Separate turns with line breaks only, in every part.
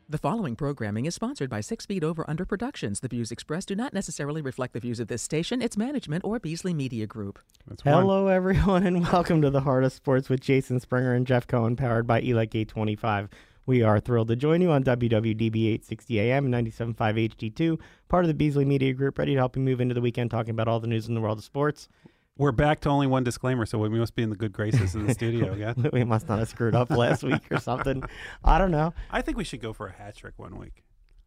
The following programming is sponsored by 6 Feet Over Under Productions. The views expressed do not necessarily reflect the views of this station, its management, or Beasley Media Group.
Hello, everyone, and welcome to the Heart of Sports with Jason Springer and Jeff Cohen, powered by Elite Gate 25. We are thrilled to join you on WWDB 860 AM and 97.5 HD2, part of the Beasley Media Group, ready to help you move into the weekend talking about all the news in the world of sports.
We're back to only one disclaimer, so we must be in the good graces of the studio again.
We must not have screwed up last week or something. I don't know.
I think we should go for a hat trick one week.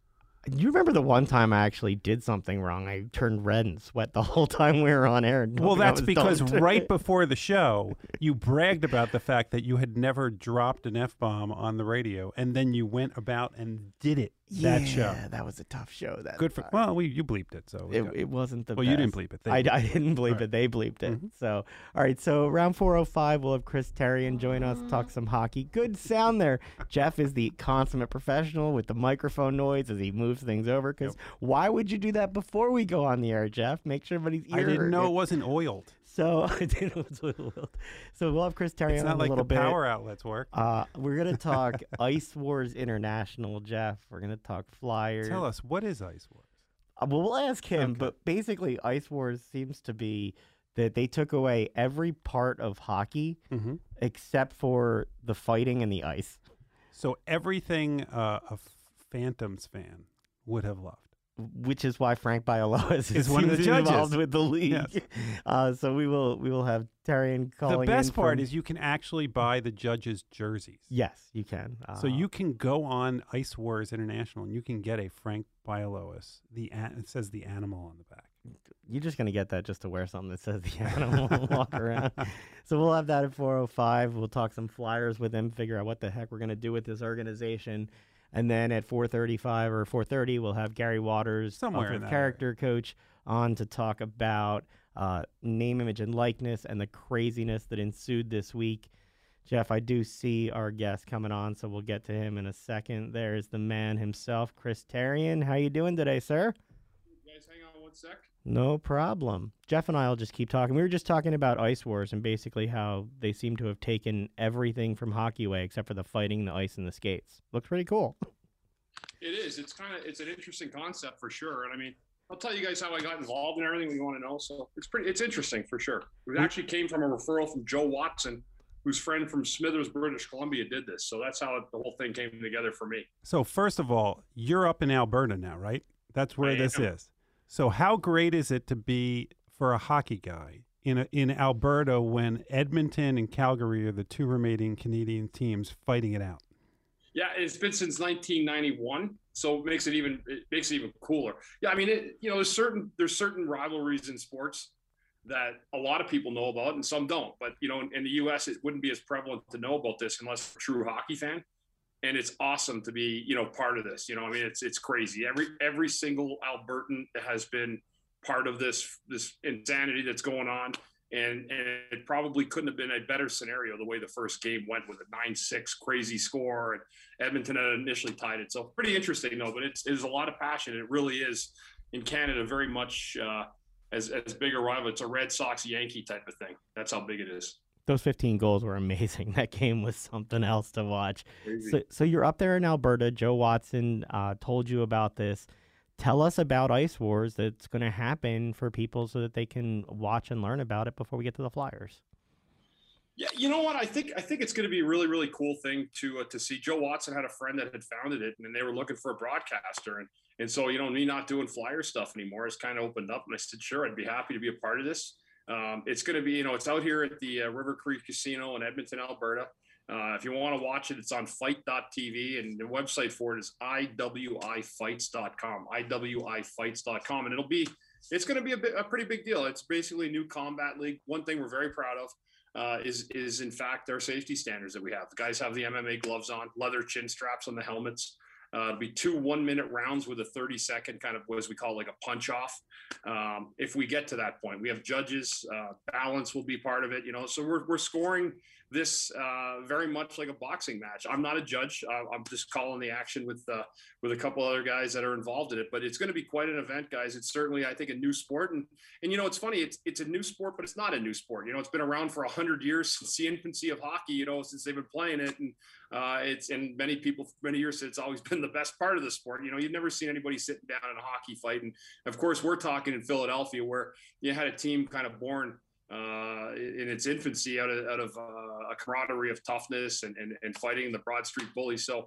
You remember the one time I actually did something wrong? I turned red and sweat the whole time we were on air.
Well, that's because right before the show, you bragged about the fact that you had never dropped an F-bomb on the radio, and then you went about and did it that show.
Yeah, that was a tough show.
Good for well, you bleeped it, so
it wasn't the.
Well,
best.
you didn't bleep it.
I didn't bleep it. They bleeped it.
Mm-hmm.
So, all right. So, round 405, we'll have Chris Therien join us to talk some hockey. Good sound there. Jeff is the consummate professional with the microphone noise as he moves things over. Because why would you do that before we go on the air, Jeff? Make sure everybody's ear.
I didn't know it wasn't oiled.
So I didn't know it was oiled. So we'll have Chris Therien
It's not
on
like
a little
the
bit.
power outlets work.
We're gonna talk Ice Wars International, Jeff. We're gonna talk Flyers.
Tell us, what is Ice Wars?
Well, we'll ask him,
Okay.
but basically, Ice Wars seems to be that they took away every part of hockey
Mm-hmm.
except for the fighting and the ice,
So everything a Phantoms fan would have loved.
which is why Frank Bialowas
Is one of the
seems
judges.
involved with the league.
Yes.
So we will have Therien calling.
The best
in
part
from-
is you can actually buy the judges' jerseys.
yes, you can.
So you can go on Ice Wars International and you can get a Frank Bialowas. It says the animal on the back.
You're just going to get that just to wear something that says the animal and walk around. So we'll have that at 4:05. We'll talk some Flyers with him, figure out what the heck we're going to do with this organization. And then at 4:35 or 4:30, we'll have Gary Waters,
Somewhere in
offensive
that
character coach, on to talk about name, image, and likeness and the craziness that ensued this week. Jeff, I do see our guest coming on, so we'll get to him in a second. There's the man himself, Chris Therien. How you doing today, sir?
You guys hang on one sec.
No problem. Jeff and I will just keep talking. We were just talking about Ice Wars and basically how they seem to have taken everything from hockey away except for the fighting, the ice, and the skates. Looks pretty cool.
It is. It's an interesting concept for sure. And I mean, I'll tell you guys how I got involved in everything you want to know. So it's interesting for sure. It actually came from a referral from Joe Watson, whose friend from Smithers, British Columbia, did this. So that's how the whole thing came together for me.
So first of all, you're up in Alberta now, right? That's where
I
this
am.
is. So how great is it to be for a hockey guy in Alberta when Edmonton and Calgary are the two remaining Canadian teams fighting it out?
Yeah, it's been since 1991, so it makes it even cooler. Yeah, I mean, there's certain rivalries in sports that a lot of people know about and some don't. But in the U.S., it wouldn't be as prevalent to know about this unless you're a true hockey fan. And it's awesome to be part of this. I mean, it's crazy. Every single Albertan has been part of this insanity that's going on. And it probably couldn't have been a better scenario the way the first game went with a 9-6 crazy score, and Edmonton had initially tied it. So pretty interesting, though. But it's a lot of passion. It really is in Canada very much as big a rival. It's a Red Sox Yankee type of thing. That's how big it is.
Those 15 goals were amazing. That game was something else to watch.
Crazy.
So you're up there in Alberta. Joe Watson told you about this. Tell us about Ice Wars that's going to happen for people so that they can watch and learn about it before we get to the Flyers.
Yeah, you know what? I think it's going to be a really, really cool thing to see. Joe Watson had a friend that had founded it, and they were looking for a broadcaster. And so, me not doing Flyer stuff anymore has kind of opened up. And I said, sure, I'd be happy to be a part of this. It's going to be, it's out here at the River Creek Casino in Edmonton, Alberta. If you want to watch it, it's on fight.tv, and the website for it is iwifights.com, iwifights.com. And it's going to be a pretty big deal. It's basically a new combat league. One thing we're very proud of is in fact our safety standards that we have. The guys have the MMA gloves on, leather chin straps on the helmets. It'll be 2 1-minute rounds with a 30-second kind of, as we call, like a punch off. If we get to that point, we have judges, balance will be part of it. So we're scoring this very much like a boxing match. I'm not a judge. I'm just calling the action with a couple other guys that are involved in it. But it's going to be quite an event, guys. It's certainly, I think, a new sport. And it's funny. It's a new sport, but it's not a new sport. It's been around for 100 years since the infancy of hockey. Since they've been playing it, and many people for many years said it's always been the best part of the sport. You've never seen anybody sitting down in a hockey fight. And of course, we're talking in Philadelphia, where you had a team kind of born in its infancy out of a camaraderie of toughness and fighting the Broad Street Bullies. So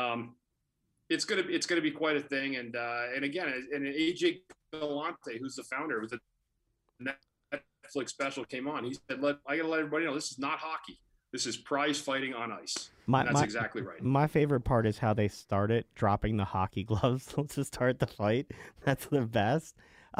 it's gonna be quite a thing. And again, and AJ Galante, who's the founder, with the Netflix special came on, he said, I gotta let everybody know, this is not hockey. This is prize fighting on ice. That's exactly right.
My favorite part is how they start it, dropping the hockey gloves to start the fight. That's the best.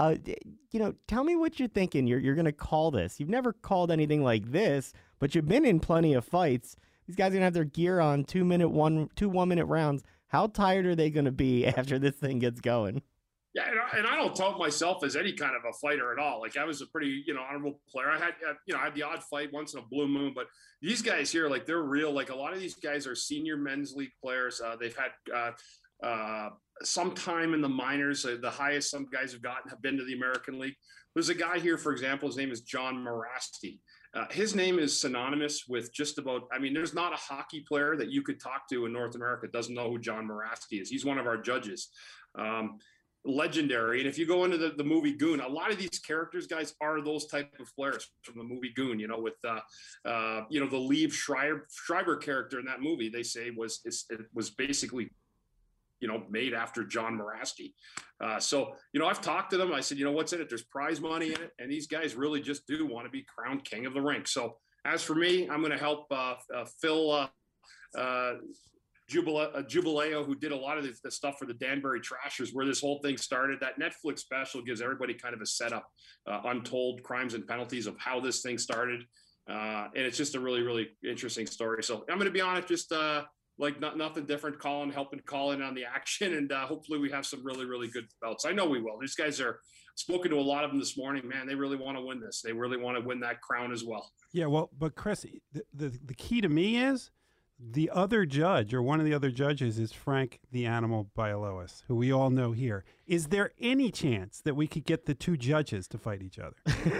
Tell me what you're thinking. You're going to call this. You've never called anything like this, but you've been in plenty of fights. These guys are going to have their gear on 2 1-minute rounds. How tired are they going to be after this thing gets going?
Yeah, and I don't tout myself as any kind of a fighter at all. Like, I was a pretty, honorable player. I had the odd fight once in a blue moon, but these guys here, like, they're real. Like, a lot of these guys are senior men's league players. They've had some time in the minors. The highest some guys have been to the American League. There's a guy here, for example, his name is John Morasti. His name is synonymous with just about, there's not a hockey player that you could talk to in North America that doesn't know who John Morasti is. He's one of our judges. Legendary. And if you go into the movie Goon, a lot of these characters, guys, are those type of players from the movie Goon, with the Liev Schreiber character in that movie, they say was basically made after John Morasti. So I've talked to them. I said, what's in it? There's prize money in it. And these guys really just do want to be crowned king of the rink. So as for me, I'm going to help Phil Jubileo, who did a lot of the stuff for the Danbury Trashers, where this whole thing started. That Netflix special gives everybody kind of a setup, untold crimes and penalties of how this thing started. And it's just a really, really interesting story. So I'm going to be on it, just nothing different, helping call in on the action. And hopefully we have some really, really good bouts. I know we will. These guys are spoken to a lot of them this morning. Man, they really want to win this. They really want to win that crown as well.
Yeah, well, but Chris, the key to me is the other judge, or one of the other judges, is Frank the Animal Bialowas, who we all know here. Is there any chance that we could get the two judges to fight each other?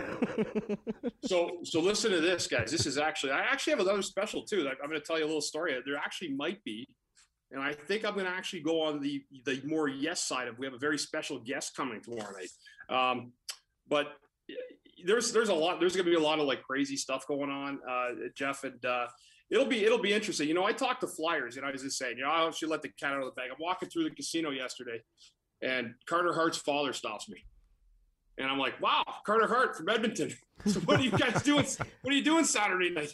So listen to this, guys. This is I actually have another special too. I'm going to tell you a little story. There actually might be, and I think I'm going to actually go on the more yes side of. We have a very special guest coming tomorrow night. But there's a lot. There's going to be a lot of like crazy stuff going on, Jeff, and it'll be interesting. I talked to Flyers, I was just saying, I should let the cat out of the bag. I'm walking through the casino yesterday, and Carter Hart's father stops me. And I'm like, wow, Carter Hart from Edmonton. So what are you guys doing? What are you doing Saturday night?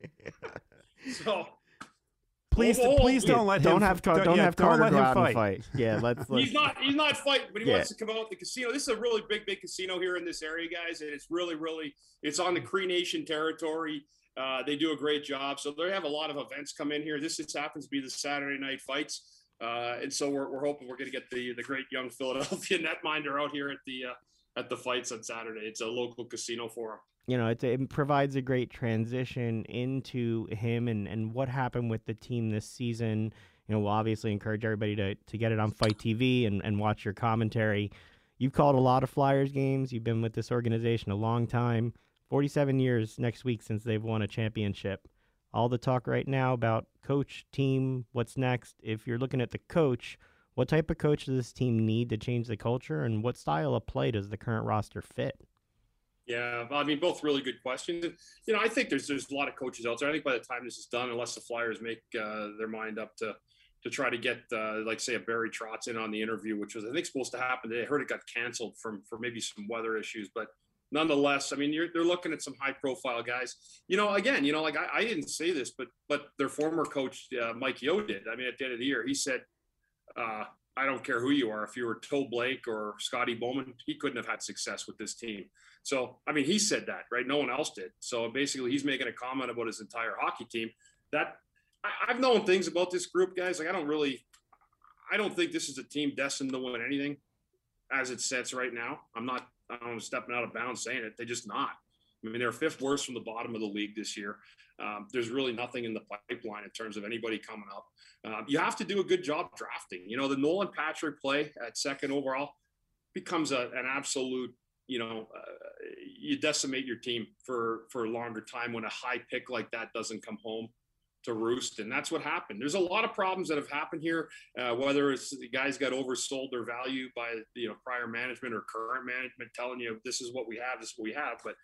So
please don't let him.
Don't have Carter go out and fight. Yeah, let's.
He's not fighting, but he wants to come out the casino. This is a really big casino here in this area, guys, and it's really, really, it's on the Cree Nation territory. They do a great job. So they have a lot of events come in here. This just happens to be the Saturday night fights. And so we're hoping we're going to get the great young Philadelphia netminder out here at the fights on Saturday. It's a local casino for him.
It provides a great transition into him and what happened with the team this season. We'll obviously encourage everybody to get it on Fight TV and watch your commentary. You've called a lot of Flyers games. You've been with this organization a long time. 47 years next week since they've won a championship. All the talk right now about coach, team, what's next. If you're looking at the coach, what type of coach does this team need to change the culture, and what style of play does the current roster fit?
Yeah, both really good questions. I think there's a lot of coaches out there. I think by the time this is done, unless the Flyers make their mind up to try to get, say, a Barry Trotz in on the interview, which was, I think, supposed to happen today. I heard it got canceled for maybe some weather issues, but nonetheless, they're looking at some high-profile guys. Again, I didn't say this, but their former coach, Mike Yeo, did. At the end of the year, he said, I don't care who you are. If you were Toe Blake or Scotty Bowman, he couldn't have had success with this team. So, he said that, right? No one else did. So basically, he's making a comment about his entire hockey team. That I've known things about this group, guys. I don't think this is a team destined to win anything as it sits right now. I'm stepping out of bounds saying it. They're just not. I mean, they're fifth worst from the bottom of the league this year. There's really nothing in the pipeline in terms of anybody coming up. You have to do a good job drafting. You know, the Nolan Patrick play at second overall becomes an absolute, you decimate your team for a longer time when a high pick like that doesn't come home to roost. And that's what happened. There's a lot of problems that have happened here, whether it's the guys got oversold their value by, prior management or current management telling you, this is what we have, this is what we have. But,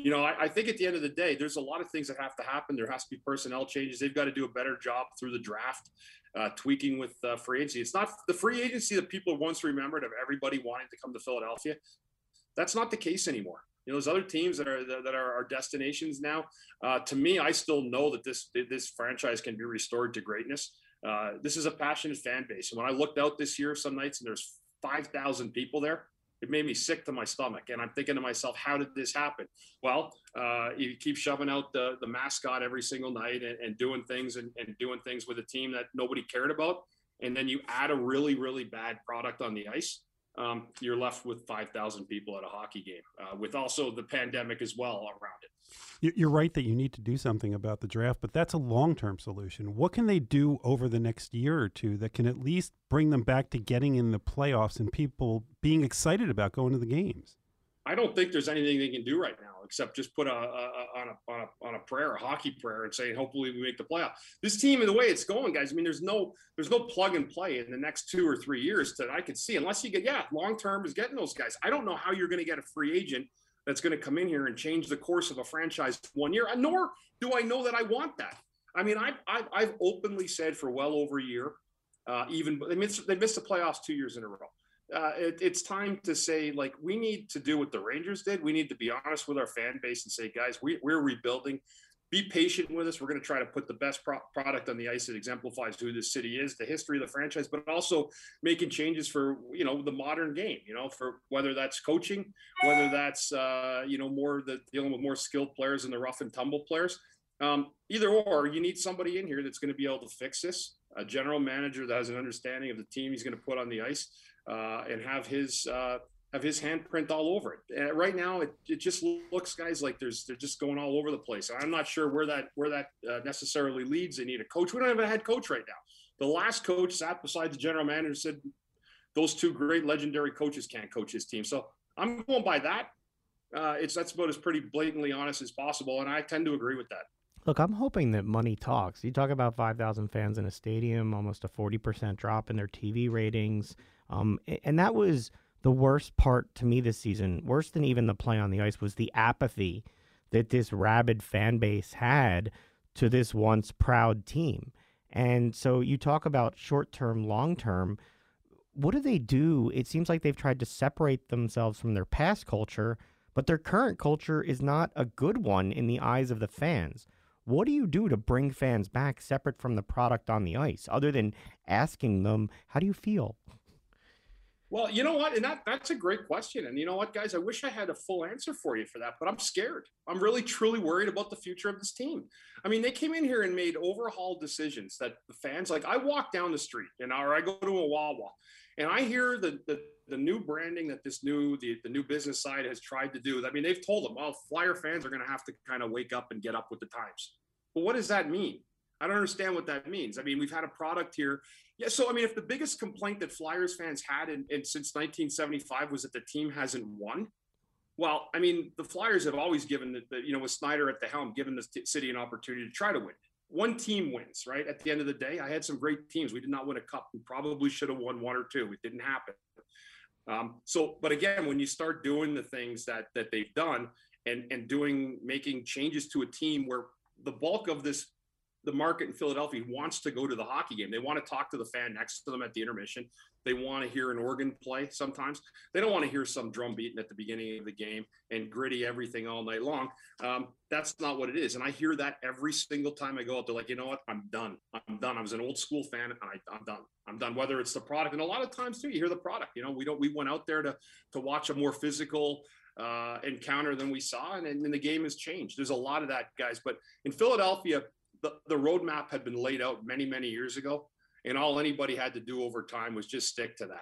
I think at the end of the day, there's a lot of things that have to happen. There has to be personnel changes. They've got to do a better job through the draft, tweaking with free agency. It's not the free agency that people once remembered of everybody wanting to come to Philadelphia. That's not the case anymore. There's other teams that are our destinations now. To me, I still know that this franchise can be restored to greatness. This is a passionate fan base. And when I looked out this year some nights and there's 5,000 people there, it made me sick to my stomach. And I'm thinking to myself, how did this happen? Well, you keep shoving out the mascot every single night and doing things and doing things with a team that nobody cared about. And then you add a really, really bad product on the ice. You're left with 5,000 people at a hockey game, with also the pandemic as well around it.
You're right that you need to do something about the draft, but that's a long-term solution. What can they do over the next year or two that can at least bring them back to getting in the playoffs and people being excited about going to the games?
I don't think there's anything they can do right now except just put on a prayer, a hockey prayer, and say, hopefully we make the playoff. This team, in the way it's going, guys, I mean, there's no plug and play in the next 2 or 3 years that I could see, unless you get, long term is getting those guys. I don't know how you're going to get a free agent that's going to come in here and change the course of a franchise 1 year, nor do I know that I want that. I mean, I've openly said for well over a year, even they missed the playoffs 2 years in a row. It's time to say, like, we need to do what the Rangers did. We need to be honest with our fan base and say, guys, we're rebuilding. Be patient with us. We're going to try to put the best product on the ice that exemplifies who this city is, the history of the franchise, but also making changes for, the modern game, for whether that's coaching, whether that's, more dealing with more skilled players and the rough and tumble players. Either or, you need somebody in here that's going to be able to fix this, a general manager that has an understanding of the team he's going to put on the ice. And have his handprint all over it. And right now, it just looks, guys, like they're just going all over the place. I'm not sure where that necessarily leads. They need a coach. We don't have a head coach right now. The last coach sat beside the general manager and said, those two great legendary coaches can't coach his team. So I'm going by that. That's about as pretty blatantly honest as possible, and I tend to agree with that.
Look, I'm hoping that money talks. You talk about 5,000 fans in a stadium, almost a 40% drop in their TV ratings. And that was the worst part to me this season. Worse than even the play on the ice was the apathy that this rabid fan base had to this once proud team. And so you talk about short-term, long-term. What do they do? It seems like they've tried to separate themselves from their past culture, but their current culture is not a good one in the eyes of the fans. What do you do to bring fans back separate from the product on the ice, other than asking them, how do you feel?
Well, you know what? And that's a great question. And you know what, guys? I wish I had a full answer for you for that, but I'm scared. I'm really, truly worried about the future of this team. I mean, they came in here and made overhaul decisions that the fans, like, I walk down the street or I go to a Wawa and I hear the new branding that the new business side has tried to do. I mean, they've told them, well, Flyer fans are going to have to kind of wake up and get up with the times. But what does that mean? I don't understand what that means. I mean, we've had a product here. Yeah. So, I mean, if the biggest complaint that Flyers fans had since 1975 was that the team hasn't won, well, I mean, the Flyers have always given with Snyder at the helm, given the city an opportunity to try to win. One team wins, right? At the end of the day, I had some great teams. We did not win a cup. We probably should have won one or two. It didn't happen. But again, when you start doing the things that they've done and making changes to a team where the bulk of the market in Philadelphia wants to go to the hockey game. They want to talk to the fan next to them at the intermission. They want to hear an organ play sometimes. They don't want to hear some drum beating at the beginning of the game and gritty everything all night long. That's not what it is. And I hear that every single time I go out. They're like, you know what? I'm done. I was an old school fan and I'm done. I'm done. Whether it's the product, and a lot of times too, you hear the product. We went out there to watch a more physical encounter than we saw, and then the game has changed. There's a lot of that, guys. But in Philadelphia, the roadmap had been laid out many, many years ago, and all anybody had to do over time was just stick to that.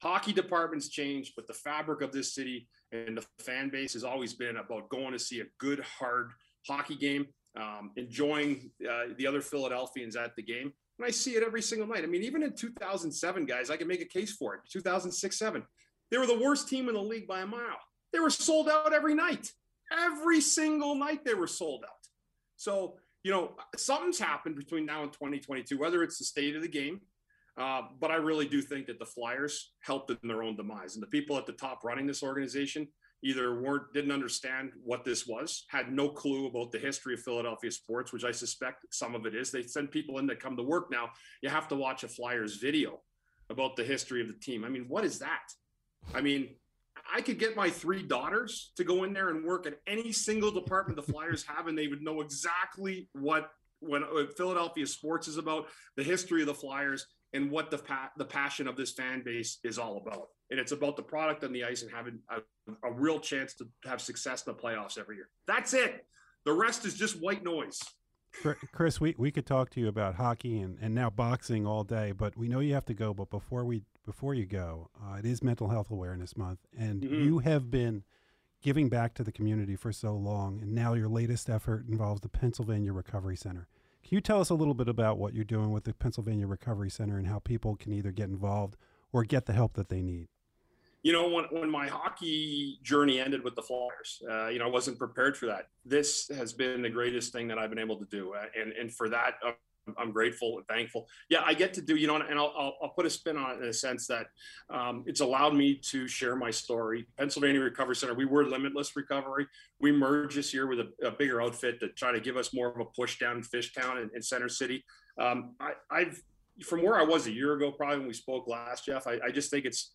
Hockey departments changed, but the fabric of this city and the fan base has always been about going to see a good, hard hockey game, enjoying the other Philadelphians at the game. And I see it every single night. I mean, even in 2007, guys, I can make a case for it. 2006-07, they were the worst team in the league by a mile. They were sold out every night. Every single night they were sold out. So, something's happened between now and 2022, whether it's the state of the game, but I really do think that the Flyers helped in their own demise. And the people at the top running this organization either didn't understand what this was, had no clue about the history of Philadelphia sports, which I suspect some of it is. They send people in that come to work now. You have to watch a Flyers video about the history of the team. I mean, what is that? I mean, I could get my 3 daughters to go in there and work at any single department the Flyers have, and they would know exactly what Philadelphia sports is about, the history of the Flyers, and what the passion of this fan base is all about. And it's about the product on the ice and having a real chance to have success in the playoffs every year. That's it. The rest is just white noise.
Chris, we could talk to you about hockey and now boxing all day, but we know you have to go. But before you go, it is Mental Health Awareness Month, and you have been giving back to the community for so long, and now your latest effort involves the Pennsylvania Recovery Center. Can you tell us a little bit about what you're doing with the Pennsylvania Recovery Center and how people can either get involved or get the help that they need?
When my hockey journey ended with the Flyers, I wasn't prepared for that. This has been the greatest thing that I've been able to do. And for that, I'm grateful and thankful. Yeah, I get to do, and I'll put a spin on it in a sense that it's allowed me to share my story. Pennsylvania Recovery Center, we were Limitless Recovery. We merged this year with a bigger outfit to try to give us more of a push down in Fishtown in Center City. I've from where I was a year ago, probably when we spoke last, Jeff, I just think it's,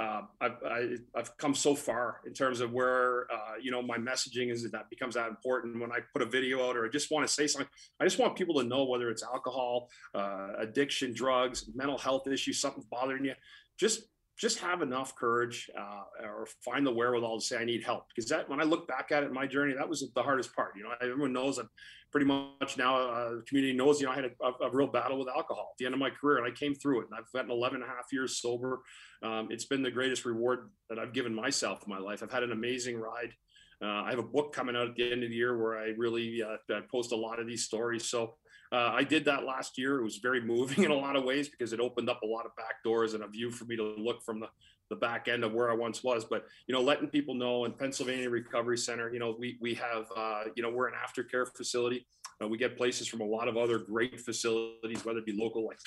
I've come so far in terms of where, my messaging is that becomes that important. When I put a video out or I just want to say something, I just want people to know whether it's alcohol, addiction, drugs, mental health issues, something's bothering you, just have enough courage or find the wherewithal to say, I need help. Because that, when I look back at it in my journey, that was the hardest part. Everyone knows that pretty much now the community knows, I had a real battle with alcohol at the end of my career, and I came through it. And I've gotten 11 and a half years sober. It's been the greatest reward that I've given myself in my life. I've had an amazing ride. I have a book coming out at the end of the year where I really I post a lot of these stories. So I did that last year. It was very moving in a lot of ways because it opened up a lot of back doors and a view for me to look from the back end of where I once was. But, letting people know in Pennsylvania Recovery Center, we have, we're an aftercare facility. We get places from a lot of other great facilities, whether it be local, like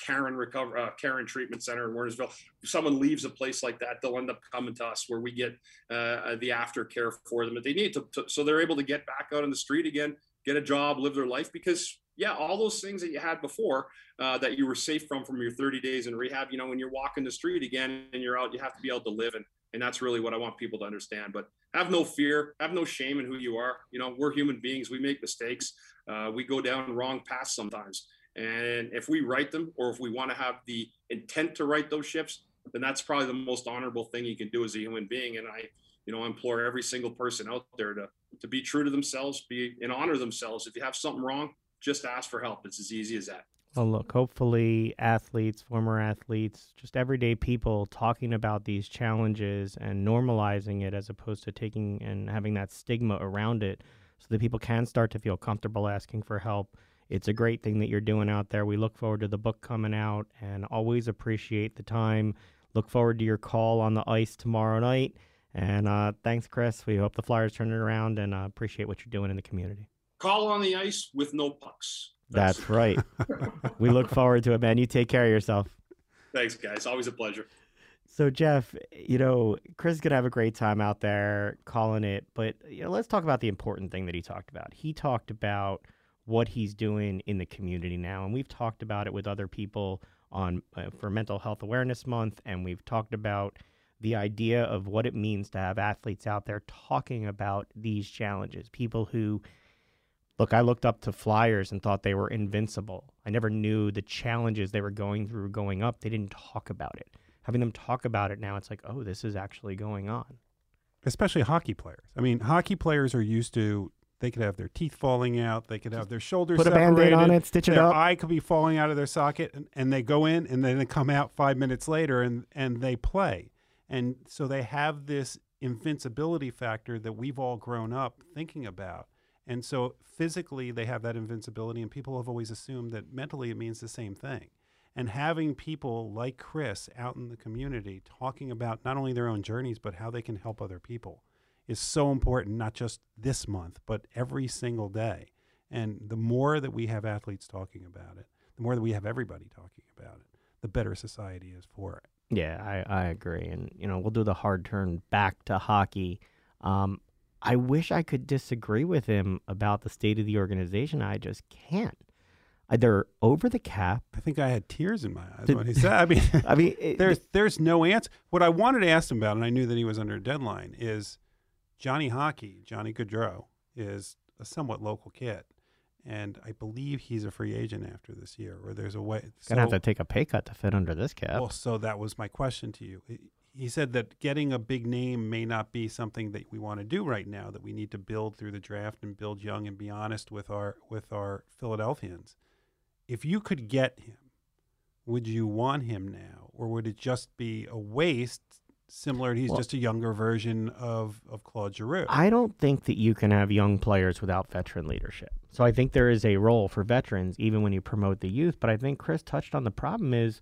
Caron Treatment Center in Wernersville. If someone leaves a place like that, they'll end up coming to us where we get the aftercare for them. If they need to, so they're able to get back out on the street again, get a job, live their life, because all those things that you had before that you were safe from your 30 days in rehab, when you're walking the street again and you're out, you have to be able to live. And that's really what I want people to understand. But have no fear, have no shame in who you are. We're human beings. We make mistakes. We go down wrong paths sometimes. And if we right them, or if we want to have the intent to right those ships, then that's probably the most honorable thing you can do as a human being. And I implore every single person out there to be true to themselves, and honor themselves. If you have something wrong, just ask for help. It's as easy as that.
Well, look, hopefully athletes, former athletes, just everyday people talking about these challenges and normalizing it as opposed to taking and having that stigma around it so that people can start to feel comfortable asking for help. It's a great thing that you're doing out there. We look forward to the book coming out and always appreciate the time. Look forward to your call on the ice tomorrow night. And thanks, Chris. We hope the Flyers turn it around and appreciate what you're doing in the community.
Call on the ice with no pucks.
That's right. We look forward to it, man. You take care of yourself.
Thanks, guys. Always a pleasure.
So, Jeff, Chris is going to have a great time out there calling it. But let's talk about the important thing that he talked about. He talked about what he's doing in the community now. And we've talked about it with other people on for Mental Health Awareness Month. And we've talked about the idea of what it means to have athletes out there talking about these challenges. People who... Look, I looked up to Flyers and thought they were invincible. I never knew the challenges they were going through going up. They didn't talk about it. Having them talk about it now, it's like, oh, this is actually going on.
Especially hockey players. I mean, hockey players are used to, they could have their teeth falling out. They could have their shoulders
separated.
Put a
Band-Aid on it, stitch it up.
Their eye could be falling out of their socket, and they go in, and then they come out 5 minutes later, and they play. And so they have this invincibility factor that we've all grown up thinking about. And so physically they have that invincibility, and people have always assumed that mentally it means the same thing. And having people like Chris out in the community talking about not only their own journeys, but how they can help other people is so important, not just this month, but every single day. And the more that we have athletes talking about it, the more that we have everybody talking about it, the better society is for it.
Yeah, I agree. And, we'll do the hard turn back to hockey. I wish I could disagree with him about the state of the organization. I just can't. They're over the cap.
I think I had tears in my eyes when he said. I mean, there's no answer. What I wanted to ask him about, and I knew that he was under a deadline, is Johnny Gaudreau, is a somewhat local kid, and I believe he's a free agent after this year. Or there's a way.
Gonna have to take a pay cut to fit under this cap.
Well, so that was my question to you. He said that getting a big name may not be something that we want to do right now, that we need to build through the draft and build young and be honest with our Philadelphians. If you could get him, would you want him now? Or would it just be a waste, similar to he's just a younger version of Claude Giroux?
I don't think that you can have young players without veteran leadership. So I think there is a role for veterans even when you promote the youth. But I think Chris touched on the problem is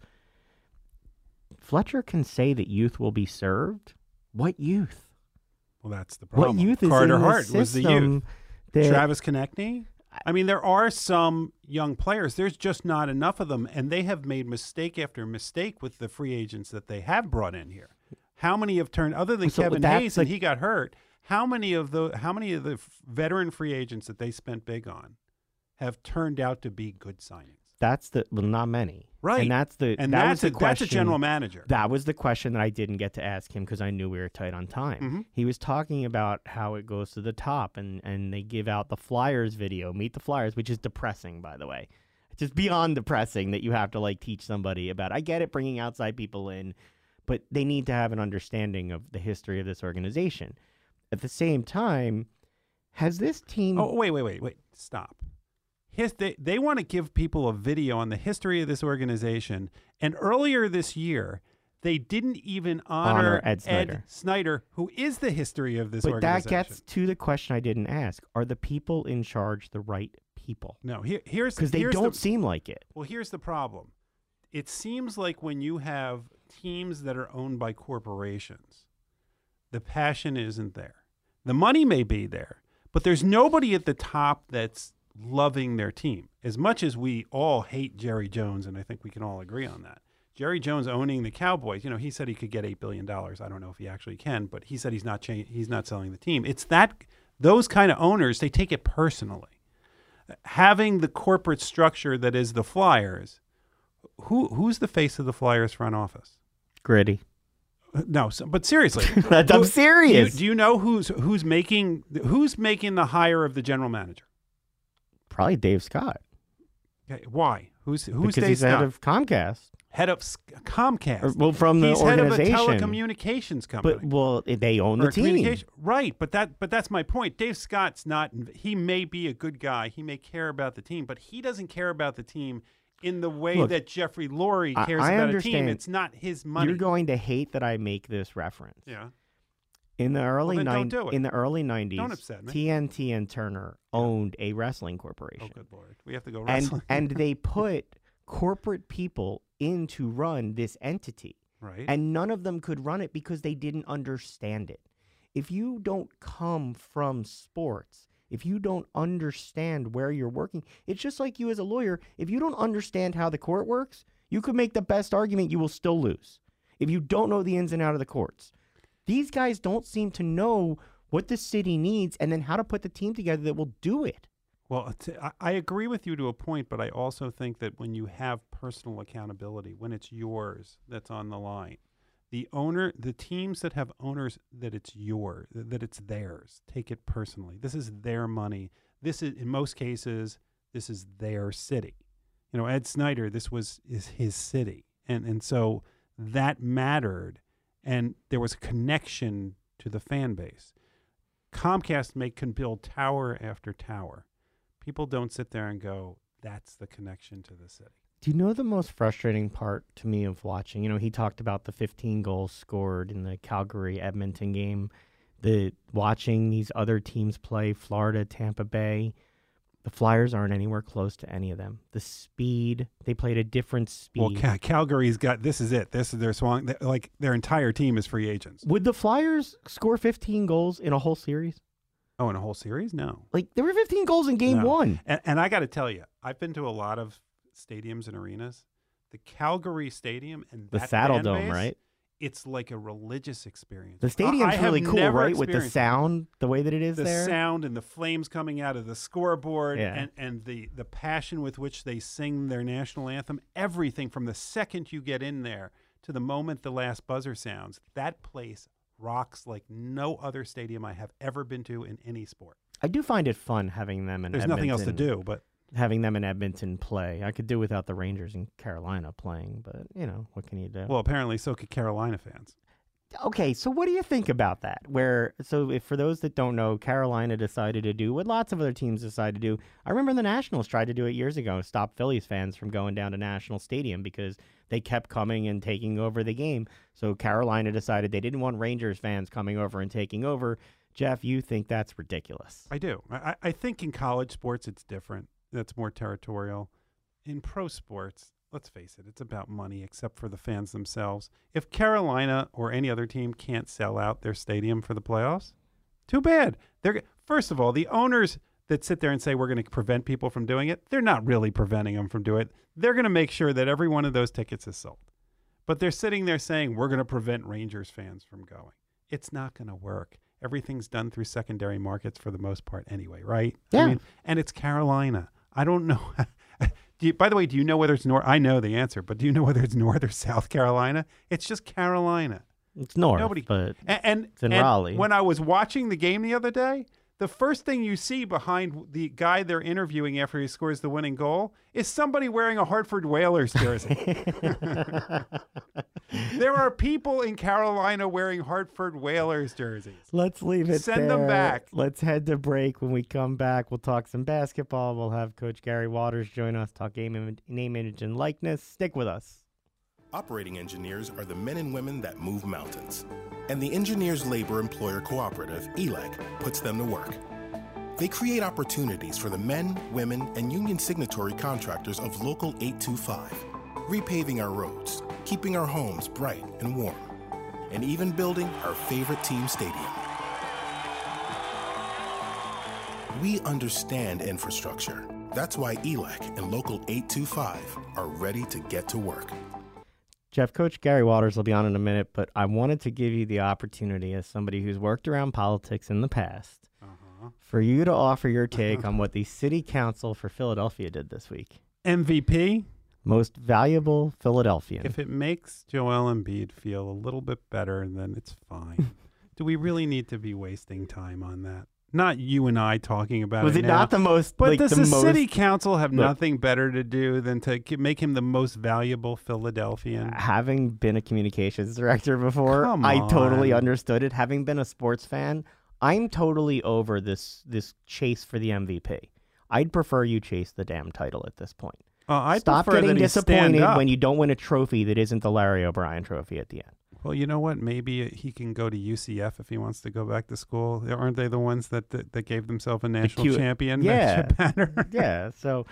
Fletcher can say that youth will be served. What youth?
Well, that's the problem.
What youth is
Carter
in the
Hart was the youth.
that-
Travis Konechny? I mean, there are some young players. There's just not enough of them, and they have made mistake after mistake with the free agents that they have brought in here. How many have turned, other than Kevin Hayes, and he got hurt, how many of the veteran free agents that they spent big on have turned out to be good signings?
Not many.
Right.
And that's the question.
That's a general manager.
That was the question that I didn't get to ask him because I knew we were tight on time.
Mm-hmm.
He was talking about how it goes to the top and they give out the Flyers video, Meet the Flyers, which is depressing, by the way. It's just beyond depressing that you have to teach somebody about. I get it, bringing outside people in, but they need to have an understanding of the history of this organization. At the same time, has this team...
Oh, wait. Stop. They want to give people a video on the history of this organization. And earlier this year, they didn't even honor Ed Snyder, who is the history of this organization.
But that gets to the question I didn't ask. Are the people in charge the right people?
No,
because they don't seem like it.
Well, here's the problem. It seems like when you have teams that are owned by corporations, the passion isn't there. The money may be there, but there's nobody at the top that's loving their team. As much as we all hate Jerry Jones, and I think we can all agree on that. Jerry Jones owning the Cowboys, he said he could get $8 billion. I don't know if he actually can, but he said he's not selling the team. It's those kind of owners, they take it personally. Having the corporate structure that is the Flyers, who's the face of the Flyers front office?
Gritty.
No, but seriously,
I'm serious.
Do you know who's making the hire of the general manager?
Probably Dave Scott.
Okay, why? Who's
because
Dave
he's
Scott?
head of Comcast.
Head of Comcast.
From the
he's
organization.
head of a telecommunications company.
But they own the team.
Right, but that's my point. Dave Scott's not. He may be a good guy. He may care about the team, but he doesn't care about the team in the way that Jeffrey Lurie cares about a team. It's not his money.
You're going to hate that I make this reference.
Yeah.
In the early
don't do it.
in the early 90s,
don't upset me.
TNT and Turner owned a wrestling corporation.
Oh, good Lord. We have to go wrestling.
And they put corporate people in to run this entity.
Right.
And none of them could run it because they didn't understand it. If you don't come from sports, if you don't understand where you're working, it's just like you as a lawyer. If you don't understand how the court works, you could make the best argument, you will still lose. If you don't know the ins and outs of the courts. These guys don't seem to know what the city needs and then how to put the team together that will do it.
Well, I agree with you to a point, but I also think that when you have personal accountability, when it's yours that's on the line, the teams that have owners that it's yours, that it's theirs, take it personally. This is their money. This is, in most cases, this is their city. Ed Snyder, is his city. And so that mattered. And there was a connection to the fan base. Comcast can build tower after tower. People don't sit there and go, that's the connection to the city.
Do you know the most frustrating part to me of watching? He talked about the 15 goals scored in the Calgary-Edmonton game. Watching these other teams play, Florida, Tampa Bay, the Flyers aren't anywhere close to any of them. The speed, they played a different speed.
Well, Calgary's got, this is it. This is their swung. Like, their entire team is free agents.
Would the Flyers score 15 goals in a whole series?
Oh, in a whole series? No.
Like, there were 15 goals in game one.
And I got to tell you, I've been to a lot of stadiums and arenas. The Calgary Stadium and
the
that
Saddle
fan
Dome,
base,
right?
It's like a religious experience.
The stadium's really cool, right? With the sound, the way that it is
the
there.
The sound and the flames coming out of the scoreboard,
yeah.
and the passion with which they sing their national anthem. Everything from the second you get in there to the moment the last buzzer sounds, that place rocks like no other stadium I have ever been to in any sport.
I do find it fun having them in
There's
Edmonton.
nothing else to do, but
having them in Edmonton play. I could do without the Rangers in Carolina playing, but, what can you do?
Well, apparently so could Carolina fans.
Okay, so what do you think about that? If for those that don't know, Carolina decided to do what lots of other teams decided to do. I remember the Nationals tried to do it years ago, stop Phillies fans from going down to National Stadium because they kept coming and taking over the game. So Carolina decided they didn't want Rangers fans coming over and taking over. Jeff, you think that's ridiculous?
I do. I think in college sports it's different. That's more territorial. In pro sports, let's face it, it's about money, except for the fans themselves. If Carolina or any other team can't sell out their stadium for the playoffs, too bad. First of all, the owners that sit there and say we're going to prevent people from doing it, they're not really preventing them from doing it. They're going to make sure that every one of those tickets is sold. But they're sitting there saying we're going to prevent Rangers fans from going. It's not going to work. Everything's done through secondary markets for the most part anyway, right?
Yeah.
And it's Carolina. I don't know. By the way, do you know whether it's north? I know the answer, but do you know whether it's North or South Carolina? It's just Carolina.
It's North, but it's in Raleigh.
When I was watching the game the other day, the first thing you see behind the guy they're interviewing after he scores the winning goal is somebody wearing a Hartford Whalers jersey. There are people in Carolina wearing Hartford Whalers jerseys.
Let's leave it
Send
there.
them back.
Let's head to break. When we come back, we'll talk some basketball. We'll have Coach Gary Waters join us, talk name, image, and likeness. Stick with us.
Operating engineers are the men and women that move mountains. And the Engineers Labor Employer Cooperative, ELEC, puts them to work. They create opportunities for the men, women, and union signatory contractors of Local 825, repaving our roads, keeping our homes bright and warm, and even building our favorite team stadium. We understand infrastructure. That's why ELEC and Local 825 are ready to get to work.
Jeff, Coach Gary Waters will be on in a minute, but I wanted to give you the opportunity as somebody who's worked around politics in the past for you to offer your take on what the City Council for Philadelphia did this week.
MVP?
Most valuable Philadelphian.
If it makes Joel Embiid feel a little bit better, then it's fine. Do we really need to be wasting time on that? Not you and I talking about
Was
it
it
now.
not the most?
But
like,
does the City Council have
Look,
nothing better to do than to make him the most valuable Philadelphian?
Having been a communications director before,
Come
I totally
on.
understood it. Having been a sports fan, I'm totally over this chase for the MVP. I'd prefer you chase the damn title at this point.
I'd
Stop
prefer
getting
that he stand
disappointed
up.
when you don't win a trophy that isn't the Larry O'Brien trophy at the end.
Well, you know what? Maybe he can go to UCF if he wants to go back to school. Aren't they the ones that gave themselves a national championship banner?
Yeah. So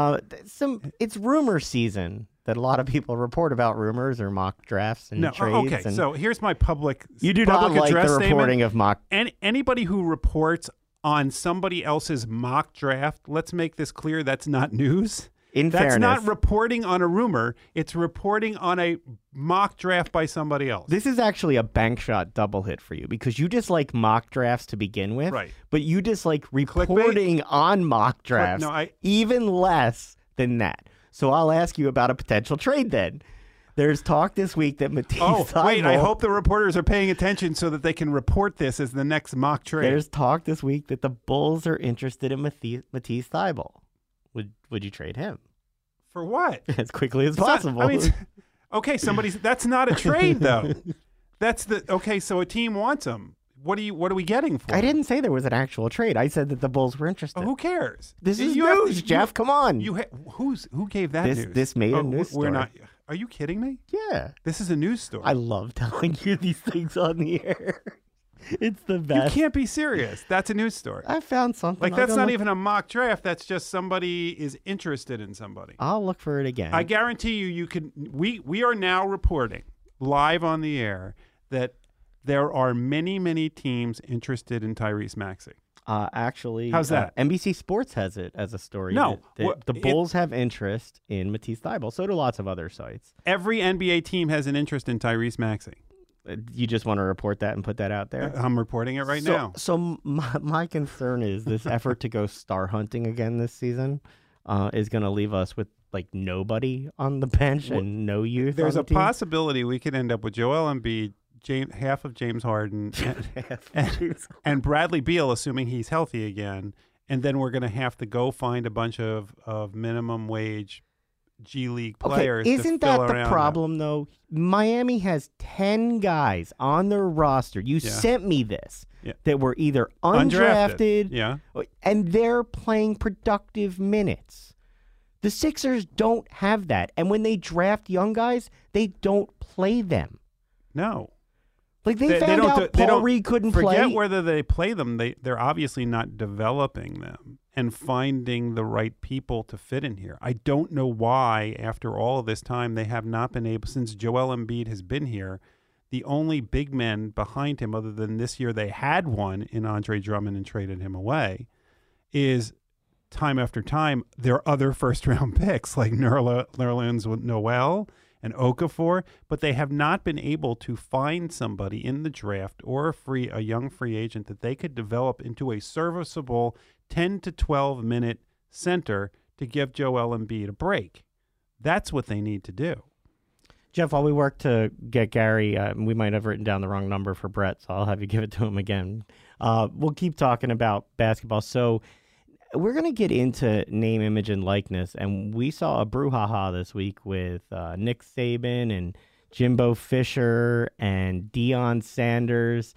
it's rumor season that a lot of people report about rumors or mock drafts and trades.
Okay,
and
so here's my public
you do not like
address
the reporting
statement.
of mock.
Anybody who reports on somebody else's mock draft, let's make this clear, that's not news.
In
That's
fairness,
not reporting on a rumor. It's reporting on a mock draft by somebody else.
this is actually a bank shot double hit for you because you dislike mock drafts to begin with,
Right.
but you dislike reporting on mock drafts even less than that. So I'll ask you about a potential trade then. There's talk this week that Matisse
wait, I hope the reporters are paying attention so that they can report this as the next mock trade.
There's talk this week that the Bulls are interested in Matisse Thybulle. Would you trade him?
For what?
As quickly as
It's not-
possible.
okay, that's not a trade though. So a team wants him. what are we getting for?
I didn't say there was an actual trade. I said that the Bulls were interested.
Oh, who cares?
This is news, Jeff. Come on.
Who gave that news?
This made a news story.
We're not. Are you kidding me?
Yeah.
This is a news story.
I love telling you these things on the air. It's the best.
You can't be serious. That's a news story.
I found something.
Like, that's not even a mock draft. That's just somebody is interested in somebody.
I'll look for it again.
I guarantee you can. We are now reporting live on the air that there are many, many teams interested in Tyrese Maxey.
Actually,
how's that?
NBC Sports has it as a story.
No,
the Bulls have interest in Matisse Thybulle. So do lots of other sites.
Every NBA team has an interest in Tyrese Maxey.
You just want to report that and put that out there?
I'm reporting it right now.
So my concern is this effort to go star hunting again this season is going to leave us with like nobody on the bench and no youth.
There's
on the
a
team.
possibility we could end up with Joel Embiid, half of James Harden, and Bradley Beal, assuming he's healthy again. And then we're going to have to go find a bunch of minimum wage G League players.
Okay, isn't
to fill
that the
around
problem, though? Miami has 10 guys on their roster. You sent me this.
Yeah.
That were either undrafted,
and
they're playing productive minutes. The Sixers don't have that. And when they draft young guys, they don't play them.
No.
Like they found out Paul Reed couldn't play.
Forget whether they play them. They're obviously not developing them and finding the right people to fit in here. I don't know why, after all of this time, they have not been able, since Joel Embiid has been here, the only big men behind him, other than this year they had one in Andre Drummond and traded him away, is time after time their other first-round picks like Nerlens Noel and Okafor, but they have not been able to find somebody in the draft or a young free agent that they could develop into a serviceable 10 to 12 minute center to give Joel Embiid a break. That's what they need to do.
Jeff, while we work to get Gary, we might have written down the wrong number for Brett, so I'll have you give it to him again. We'll keep talking about basketball. So we're going to get into name, image, and likeness, and we saw a brouhaha this week with Nick Saban and Jimbo Fisher and Deion Sanders.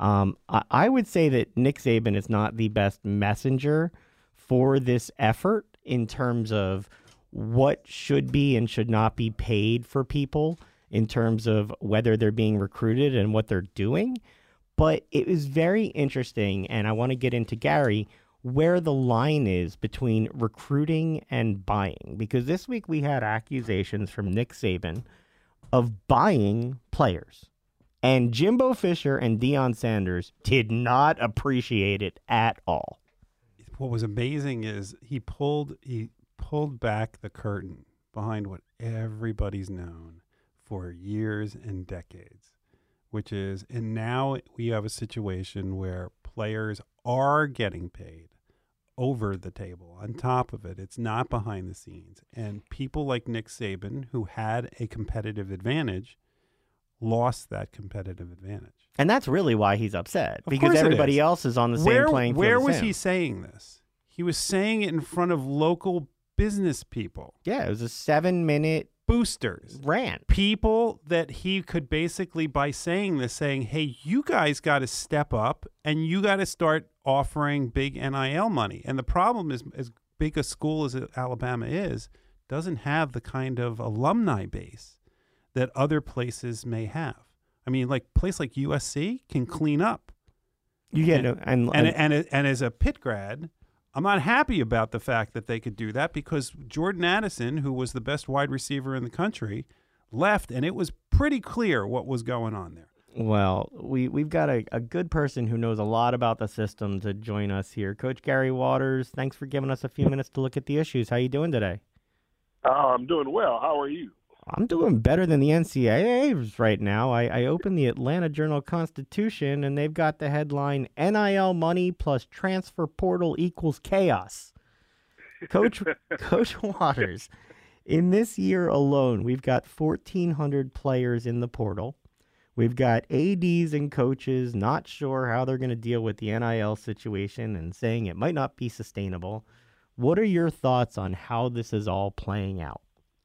I would say that Nick Saban is not the best messenger for this effort in terms of what should be and should not be paid for people in terms of whether they're being recruited and what they're doing. But it was very interesting, and I want to get into Gary, where the line is between recruiting and buying. Because this week we had accusations from Nick Saban of buying players. And Jimbo Fisher and Deion Sanders did not appreciate it at all.
What was amazing is he pulled back the curtain behind what everybody's known for years and decades, which is, and now we have a situation where players are getting paid over the table. On top of it, it's not behind the scenes. And people like Nick Saban, who had a competitive advantage, lost that competitive advantage.
And that's really why he's upset, because everybody else is on the same playing field.
Where was he saying this? He was saying it in front of local business people.
Yeah, it was a 7-minute
boosters
rant.
People that he could basically, by saying this, saying, hey, you guys got to step up and you got to start offering big NIL money. And the problem is, as big a school as Alabama is, doesn't have the kind of alumni base that other places may have. I mean, like a place like USC can clean up. And as a Pitt grad, I'm not happy about the fact that they could do that, because Jordan Addison, who was the best wide receiver in the country, left, and it was pretty clear what was going on there.
Well, we've got a good person who knows a lot about the system to join us here. Coach Gary Waters, thanks for giving us a few minutes to look at the issues. How you doing today?
I'm doing well. How are you?
I'm doing better than the NCAA right now. I opened the Atlanta Journal-Constitution, and they've got the headline, NIL money plus transfer portal equals chaos. Coach Waters, in this year alone, we've got 1,400 players in the portal. We've got ADs and coaches not sure how they're going to deal with the NIL situation and saying it might not be sustainable. What are your thoughts on how this is all playing out?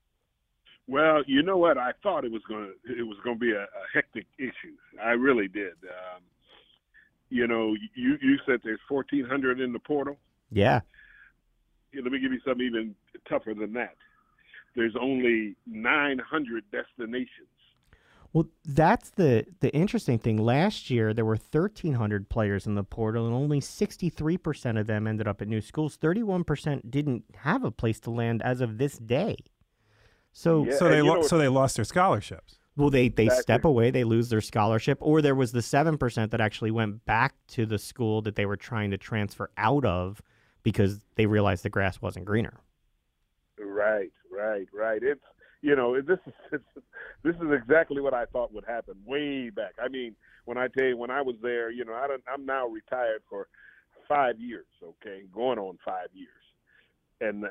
Well, you know what? I thought it was going to be a hectic issue. I really did. You know, you said there's 1,400 in the portal.
Yeah.
Let me give you something even tougher than that. There's only 900 destinations.
Well, that's the interesting thing. Last year, there were 1,300 players in the portal, and only 63% of them ended up at new schools. 31% didn't have a place to land as of this day. So,
Yeah,
so they lost their scholarships.
well, they
Exactly.
step away, they lose their scholarship, or there was the 7% that actually went back to the school that they were trying to transfer out of because they realized the grass wasn't greener.
Right. It's this is exactly what I thought would happen way back. I mean, when I tell you when I was there, I'm now retired for 5 years. Okay, going on 5 years, and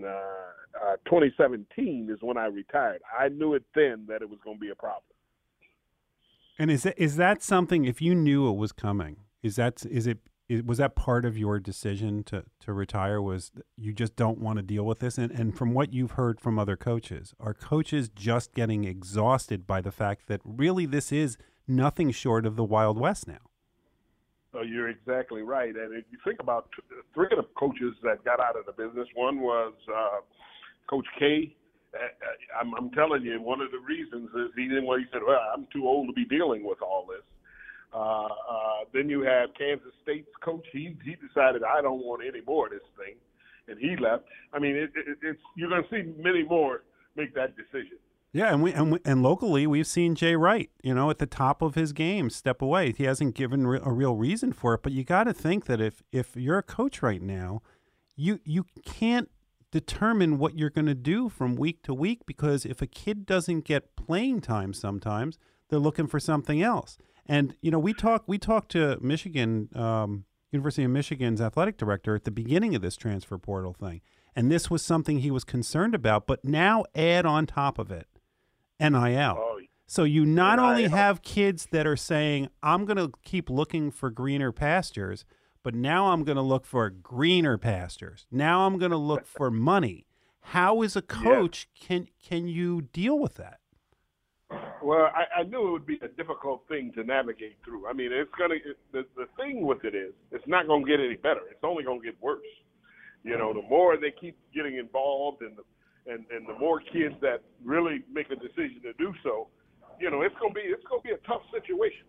2017 is when I retired. I knew it then that it was going to be a problem.
And is that something? If you knew it was coming, was that part of your decision to retire? Was you just don't want to deal with this? And from what you've heard from other coaches, are coaches just getting exhausted by the fact that really this is nothing short of the Wild West now?
So you're exactly right. And if you think about three of the coaches that got out of the business, one was Coach K. I'm telling you, one of the reasons is he said, well, I'm too old to be dealing with all this. Then you have Kansas State's coach. He decided, I don't want any more of this thing, and he left. I mean, it's you're going to see many more make that decision.
Yeah, and locally we've seen Jay Wright, at the top of his game, step away. He hasn't given a real reason for it, but you got to think that if you're a coach right now, you can't determine what you're going to do from week to week, because if a kid doesn't get playing time sometimes, they're looking for something else. And we talked to Michigan, University of Michigan's athletic director at the beginning of this transfer portal thing, and this was something he was concerned about. But now add on top of it NIL.
Oh,
so you not
NIL.
only have kids that are saying, I'm going to keep looking for greener pastures, but now I'm going to look for greener pastures. Now I'm going to look for money. How, as a coach, can you deal with that?
Well, I knew it would be a difficult thing to navigate through. I mean, the thing with it is, it's not going to get any better. It's only going to get worse. The more they keep getting involved, and the more kids that really make a decision to do so, it's going to be a tough situation.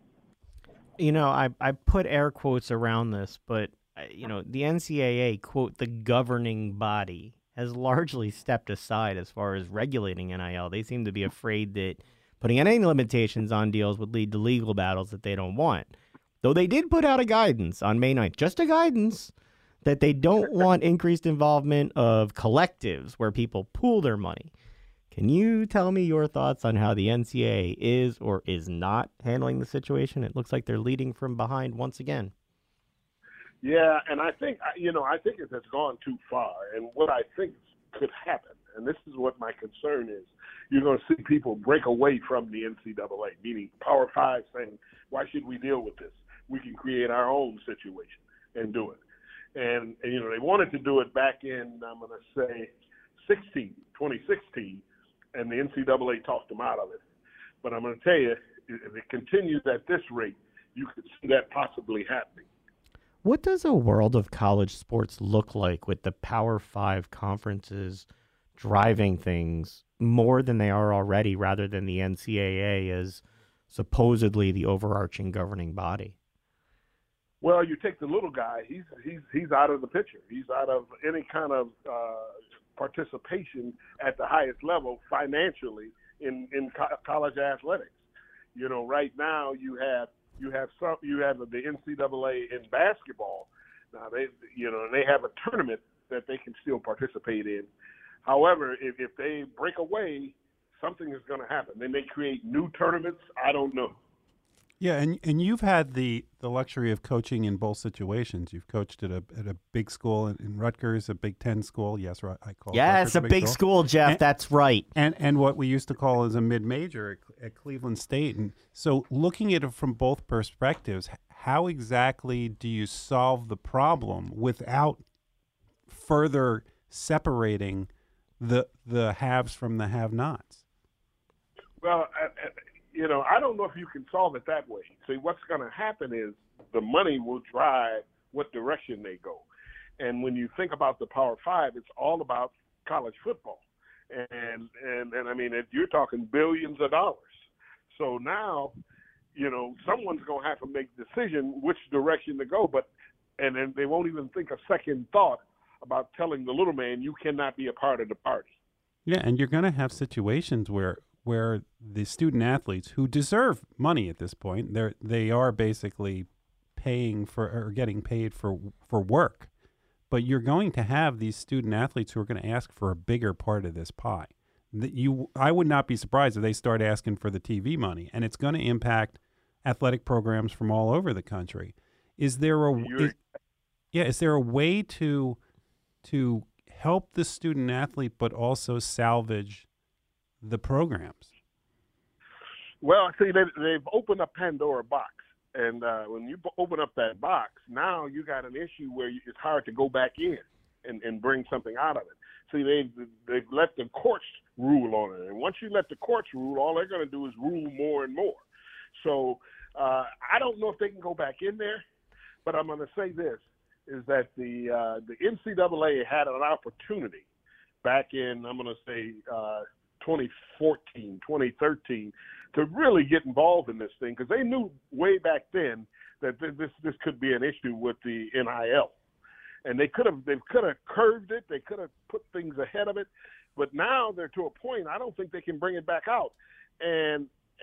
I put air quotes around this, but the NCAA, quote, the governing body, has largely stepped aside as far as regulating NIL. They seem to be afraid that putting any limitations on deals would lead to legal battles that they don't want. Though they did put out a guidance on May 9th, just a guidance, that they don't want increased involvement of collectives where people pool their money. Can you tell me your thoughts on how the NCAA is or is not handling the situation? It looks like they're leading from behind once again.
Yeah, and I think it has gone too far. And what I think could happen, and this is what my concern is, you're going to see people break away from the NCAA, meaning Power Five saying, why should we deal with this? We can create our own situation and do it. And they wanted to do it back in, I'm going to say, 2016, and the NCAA talked them out of it. But I'm going to tell you, if it continues at this rate, you could see that possibly happening.
What does a world of college sports look like with the Power Five conferences driving things more than they are already, rather than the NCAA as supposedly the overarching governing body?
Well, you take the little guy; he's out of the picture. He's out of any kind of participation at the highest level financially in college athletics. Right now you have the NCAA in basketball. Now they have a tournament that they can still participate in. However, if they break away, something is going to happen. They may create new tournaments. I don't know.
Yeah, and you've had the luxury of coaching in both situations. You've coached at a big school in Rutgers, a Big Ten school. Yes, I call it.
Yeah,
Rutgers
it's a big school, Jeff. That's right.
And what we used to call as a mid-major at Cleveland State. And so, looking at it from both perspectives, how exactly do you solve the problem without further separating the haves from the have-nots?
Well, I don't know if you can solve it that way. See, what's going to happen is the money will drive what direction they go. And when you think about the Power Five, it's all about college football. And I mean, you're talking billions of dollars. So now, someone's going to have to make a decision which direction to go. And then they won't even think a second thought about telling the little man, you cannot be a part of the party.
Yeah, and you're going to have situations where the student athletes who deserve money at this point, they are basically paying for or getting paid for work. But you're going to have these student athletes who are going to ask for a bigger part of this pie. I would not be surprised if they start asking for the TV money, and it's going to impact athletic programs from all over the country. Is there a way to help the student athlete but also salvage the programs?
Well, see, they've opened up Pandora box. And when you open up that box, now you got an issue where it's hard to go back in and bring something out of it. See, they've let the courts rule on it. And once you let the courts rule, all they're going to do is rule more and more. So I don't know if they can go back in there, but I'm going to say this, is that the NCAA had an opportunity back in, I'm going to say 2014, 2013, to really get involved in this thing, because they knew way back then that this could be an issue with the NIL, and they could have curved it, they could have put things ahead of it, but now they're to a point I don't think they can bring it back out. And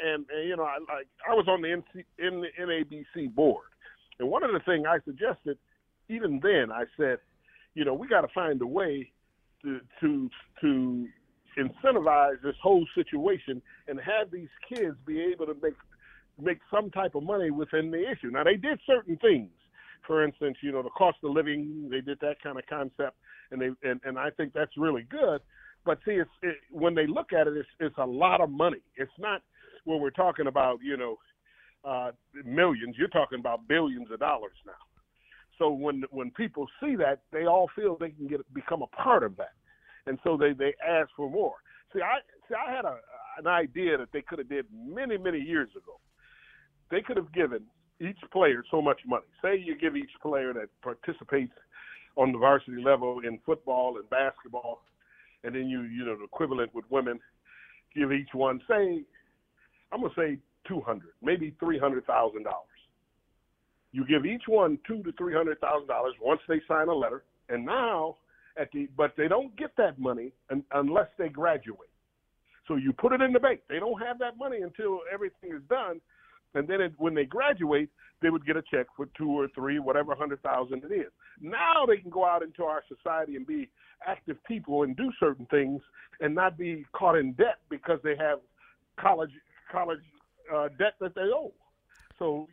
I was on the NABC board, and one of the things I suggested, even then, I said, we got to find a way to incentivize this whole situation and have these kids be able to make some type of money within the issue. Now, they did certain things. For instance, the cost of living, they did that kind of concept, and I think that's really good. But see, when they look at it, it's a lot of money. It's not when we're talking about, millions. You're talking about billions of dollars now. So when people see that, they all feel they can become a part of that. And so they ask for more. See, I had an idea that they could have did many, many years ago. They could have given each player so much money. Say you give each player that participates on the varsity level in football and basketball, and then the equivalent with women, give each one, say, I'm going to say $200,000, maybe $300,000. You give each one $200,000 to $300,000 once they sign a letter, and now but they don't get that money unless they graduate. So you put it in the bank. They don't have that money until everything is done, and then when they graduate, they would get a check for $2 or $3, whatever $100,000 it is. Now they can go out into our society and be active people and do certain things and not be caught in debt because they have college debt that they owe. So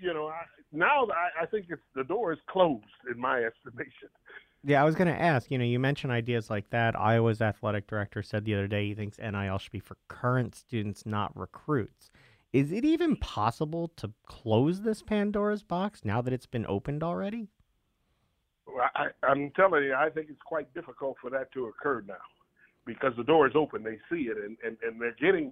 I think the door is closed in my estimation.
Yeah, I was going to ask, you mentioned ideas like that. Iowa's athletic director said the other day he thinks NIL should be for current students, not recruits. Is it even possible to close this Pandora's box now that it's been opened already?
Well, I'm telling you, I think it's quite difficult for that to occur now because the door is open. They see it, and they're getting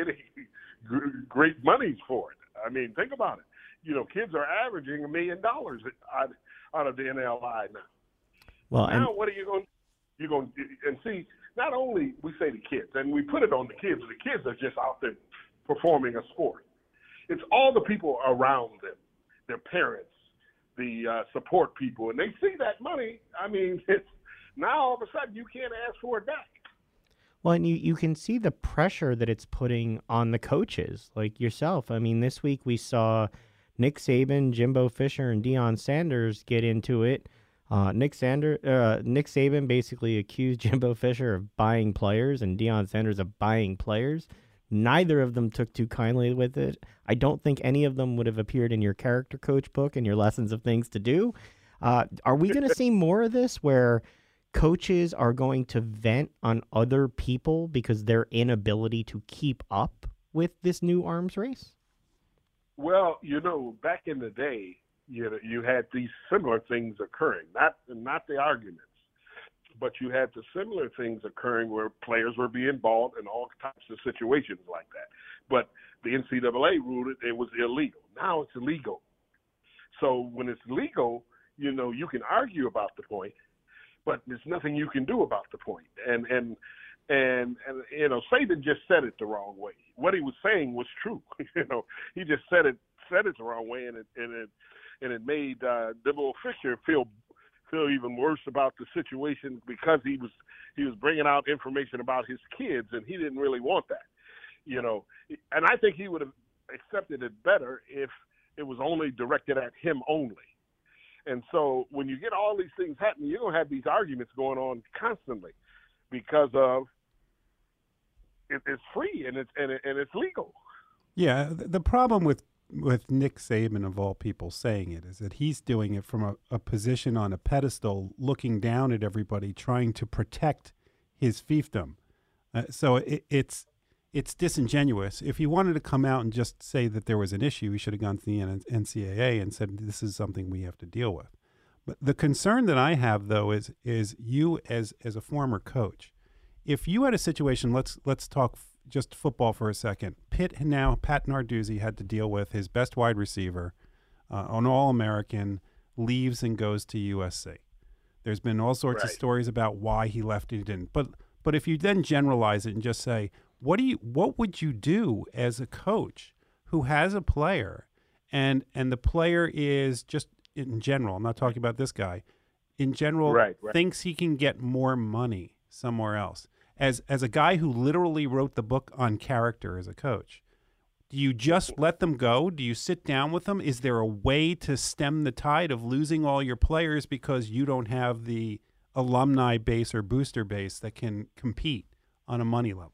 great monies for it. I mean, think about it. Kids are averaging $1 million out of the NLI now.
Well,
now what are you going? You're going and see. Not only we say the kids, and we put it on the kids. The kids are just out there performing a sport. It's all the people around them, their parents, the support people, and they see that money. I mean, it's now all of a sudden you can't ask for it back.
Well, and you can see the pressure that it's putting on the coaches like yourself. I mean, this week we saw Nick Saban, Jimbo Fisher, and Deion Sanders get into it. Nick Saban basically accused Jimbo Fisher of buying players and Deion Sanders of buying players. Neither of them took too kindly with it. I don't think any of them would have appeared in your character coach book and your lessons of things to do. Are we going to see more of this where coaches are going to vent on other people because their inability to keep up with this new arms race?
Well, back in the day, you had these similar things occurring, not the arguments, but you had the similar things occurring where players were being bought and all types of situations like that. But the NCAA ruled it was illegal. Now it's legal. So when it's legal, you know, you can argue about the point, but there's nothing you can do about the point. And you know, Saban just said it the wrong way. What he was saying was true. You know, he just said it the wrong way, and it made Dibble Fisher feel even worse about the situation because he was bringing out information about his kids, and he didn't really want that. You know, and I think he would have accepted it better if it was only directed at him only. And so when you get all these things happening, you're going to have these arguments going on constantly because of it's free and it's legal.
Yeah, the problem with Nick Saban, of all people, saying it is that he's doing it from a position on a pedestal, looking down at everybody, trying to protect his fiefdom. So it's disingenuous. If he wanted to come out and just say that there was an issue, he should have gone to the NCAA and said, this is something we have to deal with. But the concern that I have, though, is you as a former coach. If you had a situation, let's talk just football for a second. Pat Narduzzi had to deal with his best wide receiver, an All-American, leaves and goes to USC. There's been all sorts of stories about why he left and he didn't. But if you then generalize it and just say, what would you do as a coach who has a player and the player is just in general, I'm not talking about this guy, in general thinks he can get more money somewhere else. As a guy who literally wrote the book on character as a coach, do you just let them go? Do you sit down with them? Is there a way to stem the tide of losing all your players because you don't have the alumni base or booster base that can compete on a money level?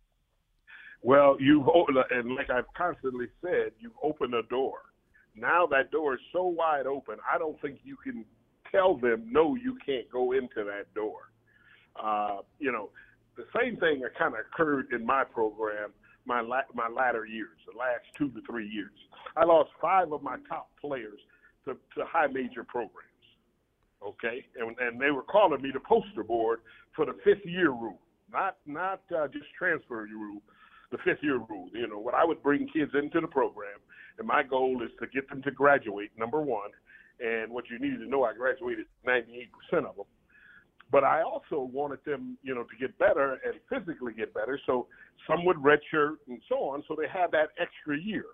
Well, and like I've constantly said, you've opened a door. Now that door is so wide open, I don't think you can tell them, no, you can't go into that door. You know, the same thing that kind of occurred in my program, my latter years, the last 2 to 3 years. I lost 5 of my top players to high major programs, okay? And they were calling me the poster board for the 5th-year rule, not just transfer rule, the 5th-year rule. You know, when I would bring kids into the program, and my goal is to get them to graduate, number one, and what you need to know, I graduated 98% of them. But I also wanted them, you know, to get better and physically get better. So some would redshirt and so on. So they had that extra year.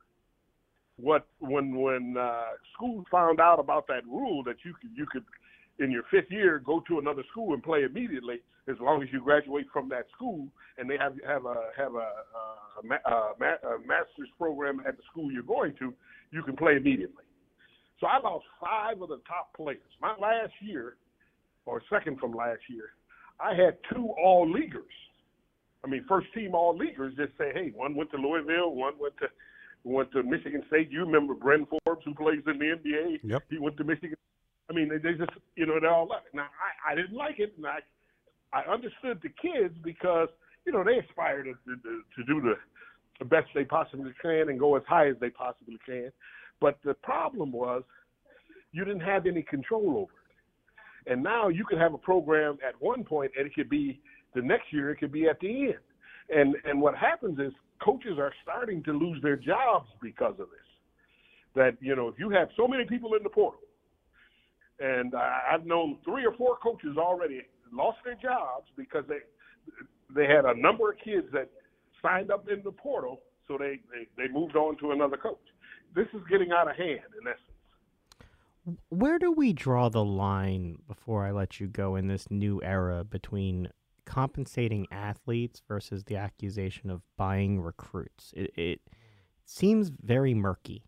When school found out about that rule that you could in your 5th year go to another school and play immediately as long as you graduate from that school, and they have a master's program at the school you're going to, you can play immediately. So I lost 5 of the top players. My last year, or second from last year, I had 2 all-leaguers. I mean, first-team all-leaguers just say, hey, one went to Louisville, one went to Michigan State. You remember Bryn Forbes, who plays in the NBA? Yep. He went to Michigan. I mean, they just, you know, they all left. Now, I didn't like it, and I understood the kids because, you know, they aspire to do the best they possibly can and go as high as they possibly can. But the problem was you didn't have any control over it. And now you could have a program at one point, and it could be the next year, it could be at the end. And what happens is coaches are starting to lose their jobs because of this. That, you know, if you have so many people in the portal, and I've known 3 or 4 coaches already lost their jobs because they had a number of kids that signed up in the portal, so they moved on to another coach. This is getting out of hand, in essence.
Where do we draw the line, before I let you go, in this new era between compensating athletes versus the accusation of buying recruits? It seems very murky.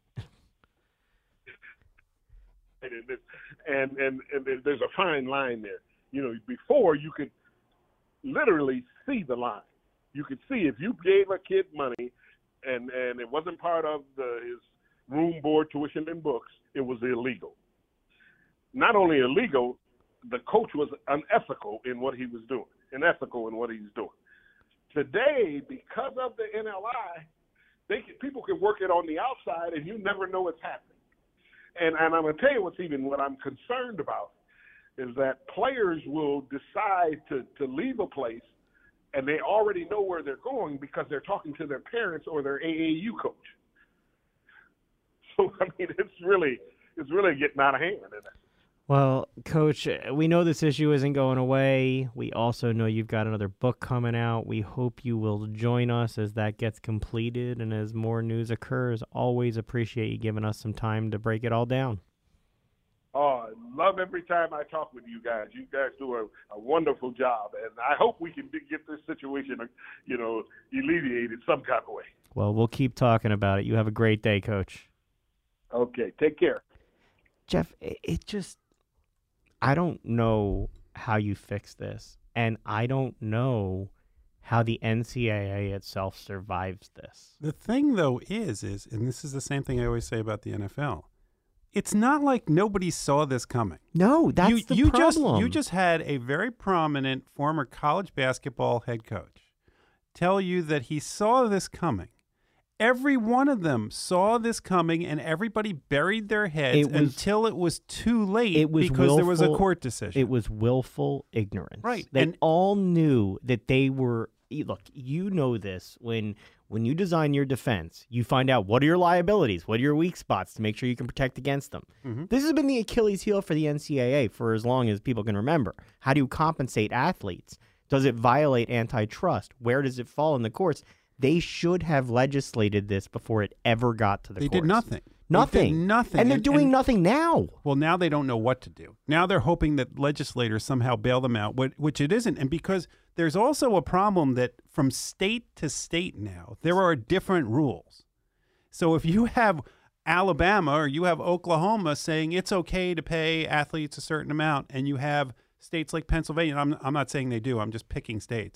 And there's a fine line there. You know, before you could literally see the line. You could see if you gave a kid money and it wasn't part of his room, board, tuition, and books, it was illegal. Not only illegal, the coach was unethical in what he was doing, Today, because of the NLI, people can work it on the outside, and you never know what's happening. And I'm going to tell you what I'm concerned about is that players will decide to leave a place and they already know where they're going because they're talking to their parents or their AAU coach. So, I mean, it's really getting out of hand.
Well, Coach, we know this issue isn't going away. We also know you've got another book coming out. We hope you will join us as that gets completed and as more news occurs. Always appreciate you giving us some time to break it all down.
Oh, I love every time I talk with you guys. You guys do a wonderful job, and I hope we can get this situation, alleviated some kind of way.
Well, we'll keep talking about it. You have a great day, Coach.
Okay, take care.
Jeff, I don't know how you fix this, and I don't know how the NCAA itself survives this.
The thing, though, is, and this is the same thing I always say about the NFL, it's not like nobody saw this coming.
No, that's the problem.
You just had a very prominent former college basketball head coach tell you that he saw this coming. Every one of them saw this coming, and everybody buried their heads until it was too late because there was a court decision.
It was willful ignorance.
Right.
They all knew that they were – look, you know this. When you design your defense, you find out what are your liabilities, what are your weak spots to make sure you can protect against them. Mm-hmm. This has been the Achilles heel for the NCAA for as long as people can remember. How do you compensate athletes? Does it violate antitrust? Where does it fall in the courts? They should have legislated this before it ever got to the courts.
They did nothing.
Nothing.
They did nothing.
And they're doing nothing now.
Well, now they don't know what to do. Now they're hoping that legislators somehow bail them out, which it isn't. And because there's also a problem that from state to state now, there are different rules. So if you have Alabama or you have Oklahoma saying it's okay to pay athletes a certain amount, and you have states like Pennsylvania, I'm not saying they do, I'm just picking states.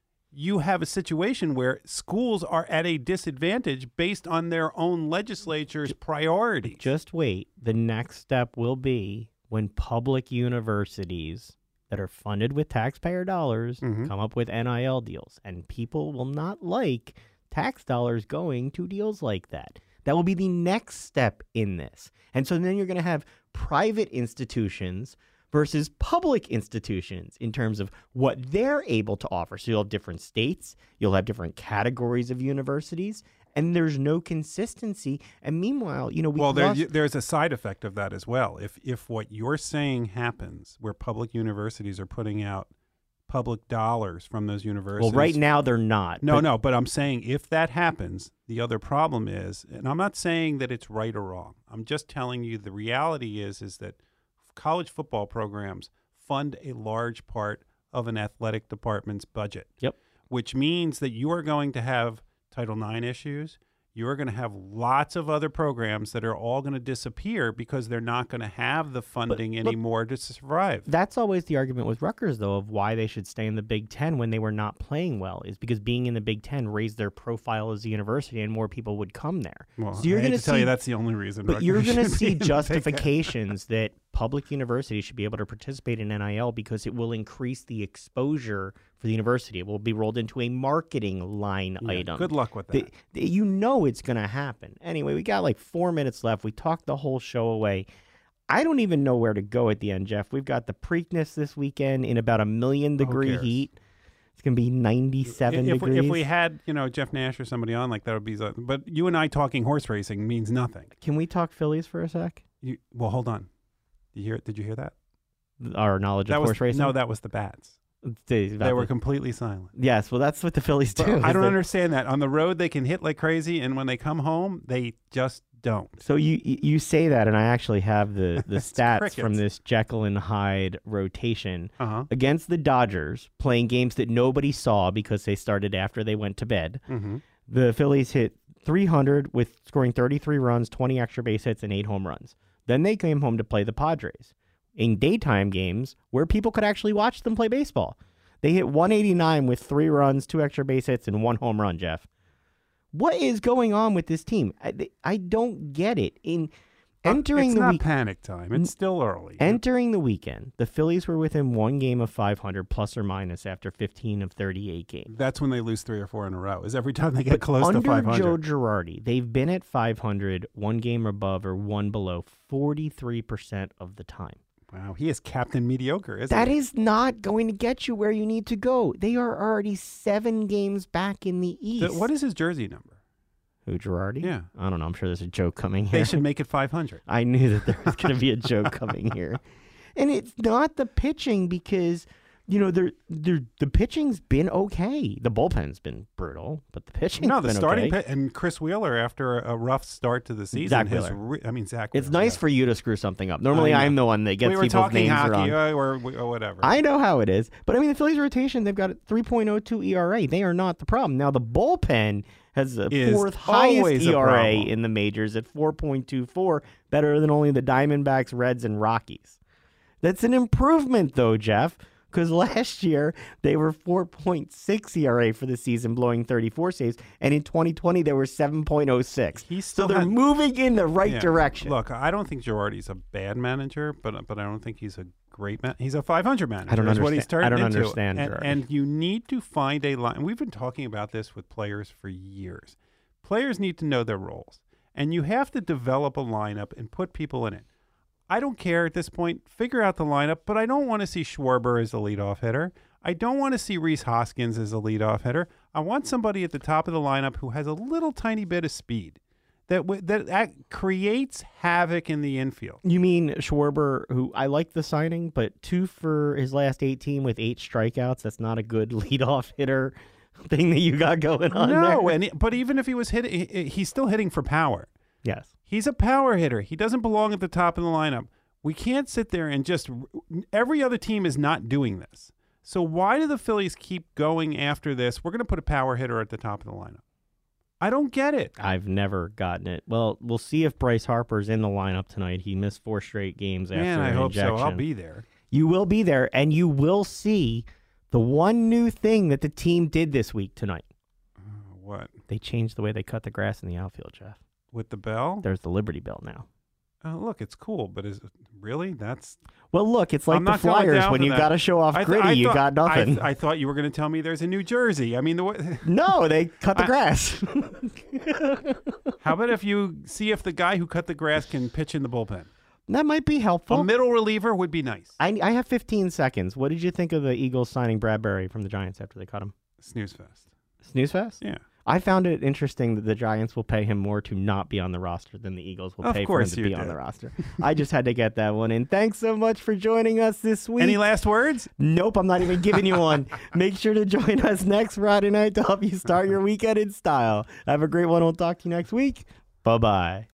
You have a situation where schools are at a disadvantage based on their own legislature's priorities.
Just wait. The next step will be when public universities that are funded with taxpayer dollars come up with NIL deals. And people will not like tax dollars going to deals like that. That will be the next step in this. And so then you're going to have private institutions versus public institutions in terms of what they're able to offer. So you'll have different states, you'll have different categories of universities, and there's no consistency. And meanwhile,
there's a side effect of that as well. If what you're saying happens, where public universities are putting out public dollars from those universities.
Well, right now they're not.
No, but I'm saying if that happens, the other problem is, and I'm not saying that it's right or wrong. I'm just telling you the reality is that college football programs fund a large part of an athletic department's budget.
Yep.
Which means that you are going to have Title IX issues. You are going to have lots of other programs that are all going to disappear because they're not going to have the funding anymore to survive.
That's always the argument with Rutgers, though, of why they should stay in the Big Ten when they were not playing well, is because being in the Big Ten raised their profile as a university and more people would come there.
Well, so you're going to tell you that's the only reason.
But you're going to see justifications that public universities should be able to participate in NIL because it will increase the exposure for the university. It will be rolled into a marketing line item.
Good luck with that.
You know it's going to happen. Anyway, we got like 4 minutes left. We talked the whole show away. I don't even know where to go at the end, Jeff. We've got the Preakness this weekend in about 1,000,000-degree heat. It's going to be 97 degrees.
If we had, Jeff Nash or somebody on, like that would be. But you and I talking horse racing means nothing.
Can we talk Phillies for a sec?
Well, hold on. Did you hear that?
Our knowledge of horse racing?
No, that was the bats. They were completely silent.
Yes, well, that's what the Phillies do.
I don't understand that. On the road, they can hit like crazy, and when they come home, they just don't.
So you say that, and I actually have the stats
crickets
from this Jekyll and Hyde rotation against the Dodgers, playing games that nobody saw because they started after they went to bed. Mm-hmm. The Phillies hit 300 with scoring 33 runs, 20 extra base hits, and 8 home runs. Then they came home to play the Padres in daytime games where people could actually watch them play baseball. They hit 189 with 3 runs, 2 extra base hits, and 1 home run, Jeff. What is going on with this team? I don't get it. It's
not panic time. It's still early.
Entering the weekend, the Phillies were within 1 game of 500 plus or minus after 15 of 38 games.
That's when they lose 3 or 4 in a row. Is every time they get close to 500.
Under Joe Girardi, they've been at 500, 1 game above or 1 below 43% of the time.
Wow, he is Captain Mediocre, isn't
That
he?
is not going to get you where you need to go. They are already 7 games back in the East.
What is his jersey number?
Who, Girardi?
Yeah.
I don't know. I'm sure there's a joke coming here.
They should make it 500.
I knew that there was going to be a joke coming here. And it's not the pitching because, the pitching's been okay. The bullpen's been brutal, but the pitching's
No, the
been
starting
okay.
and Chris Wheeler after a rough start to the season.
Zach
has
Wheeler.
Zach.
It's
Wheeler,
nice
yeah.
for you to screw something up. Normally,
I know.
I'm the one that gets
We were
people's
talking
names
hockey
wrong.
or whatever.
I know how it is. But, the Phillies rotation, they've got a 3.02 ERA. They are not the problem. Now, the bullpen has the
Is
4th highest
always a
ERA
problem.
in the majors at 4.24, better than only the Diamondbacks, Reds, and Rockies. That's an improvement, though, Jeff, because last year they were 4.6 ERA for the season, blowing 34 saves, and in 2020 they were 7.06.
He
So
still
they're
had-
moving in the right
Yeah.
direction.
Look, I don't think Girardi's a bad manager, but I don't think he's a great man. He's a 500 manager.
I don't
is what he's
understand- I
turned
don't
into.
understand
And,
Girardi.
and you need to find a line. We've been talking about this with players for years. Players need to know their roles, and you have to develop a lineup and put people in it. I don't care at this point. Figure out the lineup, but I don't want to see Schwarber as a leadoff hitter. I don't want to see Rhys Hoskins as a leadoff hitter. I want somebody at the top of the lineup who has a little tiny bit of speed that creates havoc in the infield.
You mean Schwarber, who I like the signing, but 2 for his last 18 with 8 strikeouts. That's not a good leadoff hitter thing that you got going on
No,
there.
but even if he was hitting, he's still hitting for power.
Yes.
He's a power hitter. He doesn't belong at the top of the lineup. We can't sit there and just every other team is not doing this. So why do the Phillies keep going after this? We're going to put a power hitter at the top of the lineup. I don't get it.
I've never gotten it. Well, we'll see if Bryce Harper's in the lineup tonight. He missed 4 straight games after
Man, I
an
hope
injection.
so. I'll be there.
You will be there, and you will see the one new thing that the team did this week tonight.
What?
They changed the way they cut the grass in the outfield, Jeff.
With the bell?
There's the Liberty Bell now.
Oh, look, it's cool, but is it really? That's
Well, look, it's like
I'm
the
not going
Flyers
down
when
for
you
that.
got to show off gritty, you got nothing.
I thought you were going to tell me there's a New Jersey. I mean,
No, they cut the grass.
how about if you see if the guy who cut the grass can pitch in the bullpen?
That might be helpful.
A middle reliever would be nice.
I have 15 seconds. What did you think of the Eagles signing Bradbury from the Giants after they cut him?
Snooze fest.
Snooze fest?
Yeah.
I found it interesting that the Giants will pay him more to not be on the roster than the Eagles will
Of
pay for him
course
to
you
be on
did.
the roster. I just had to get that one in. Thanks so much for joining us this week.
Any last words?
Nope, I'm not even giving you one. Make sure to join us next Friday night to help you start your weekend in style. Have a great one. We'll talk to you next week. Bye-bye.